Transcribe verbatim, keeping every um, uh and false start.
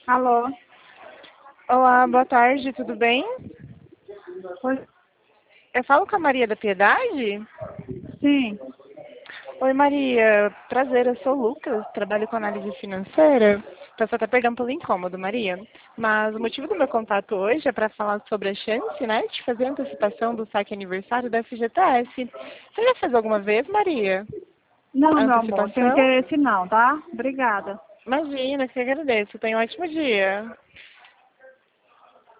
Alô? Olá, boa tarde, tudo bem? Oi? Eu falo com a Maria da Piedade? Sim. Oi, Maria. Prazer, eu sou o Lucas, trabalho com análise financeira. Peço até perdão pelo incômodo, Maria. Mas o motivo do meu contato hoje é para falar sobre a chance, né, de fazer a antecipação do saque aniversário da F G T S. Você já fez alguma vez, Maria? Não, A meu amor, não tenho antecipação? interesse não, tá? Obrigada. Imagina, que agradeço. Tenha um ótimo dia.